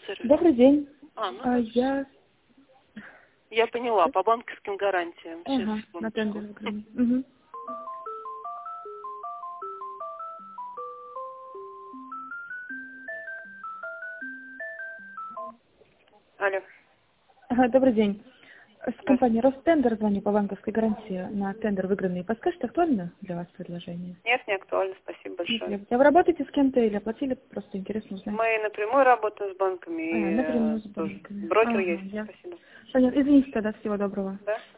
Добрый день. Ну, я поняла, по банковским гарантиям. Ага, на тендер выигранный. Угу. Алло. Ага, добрый день. С Да. компании Ростендер звоню по банковской гарантии на тендер выигранный. Подскажите, актуально для вас предложение? Нет, не актуально, спасибо большое. А вы работаете с кем-то или оплатили? Просто интересно узнать. Мы напрямую работаем с банками. Напрямую с Тоже. банками. Брокер Ага, есть, ясно. спасибо. Понятно. Извините тогда, всего доброго. Да?